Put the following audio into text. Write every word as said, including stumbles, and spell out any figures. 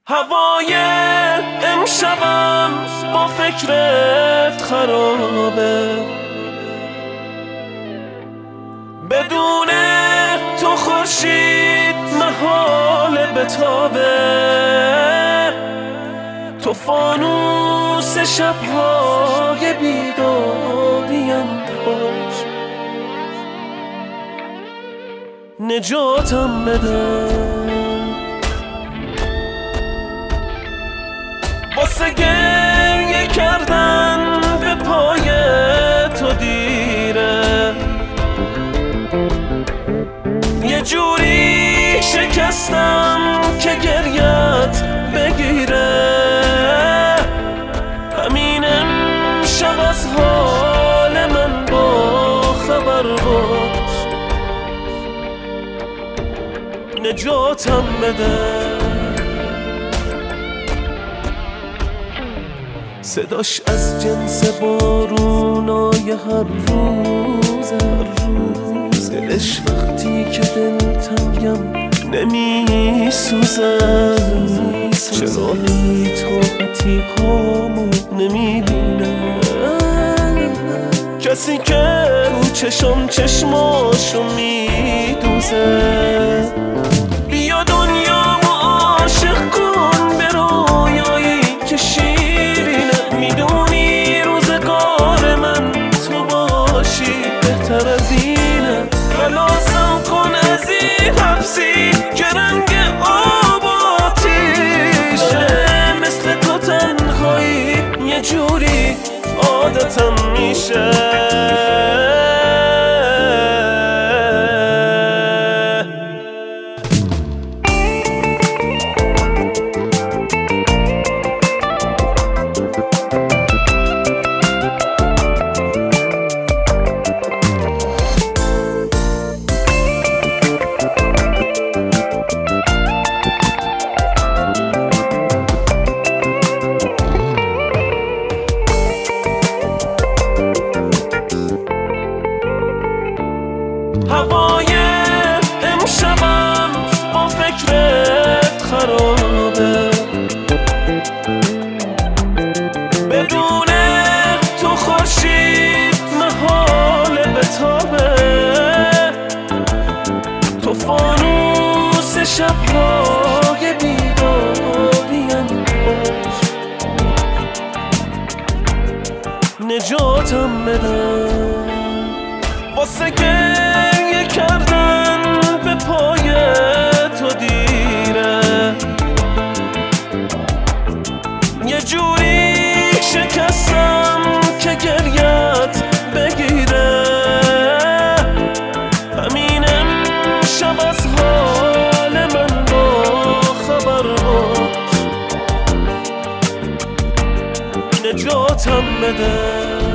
هوای امشبم با فکرت خرابه، بدون تو خورشید محال بتابه. تو فانوس شب‌های بیداریم باش، نجاتم بده. واسه گریه کردن به پای تو دیره، یه جوری شکستم که گریت بگیره. همین امشب از حال من با خبر باش، نجاتم بده. صداش از جنس بارونای هر روز هر روز، دلش وقتی که دلتنگم نمی سوزه. چرا نمی طاقتی هامو نمی بینه، کسی که رو چشم چشماشو می دوزه. بیا دنیامو عاشق کن به رویایی که شیرینه، میدونی روزگار من تو باشی بهتر از اینه. خلاصم کن از این حبسی که رنگ آب آتیشه، مثل تو تنهایی یه جوری عادتم میشه. هوای امشبم با فکرت خرابه، بدون تو خورشید محال بتابه. تو فانوس شب‌های بیداریم باش، نجاتم بده. واسه گریه کردن به پای تو دیره، یه جوری شکستم که گریت بگیره. همین امشب از حال من با خبر باش، نجاتم بده.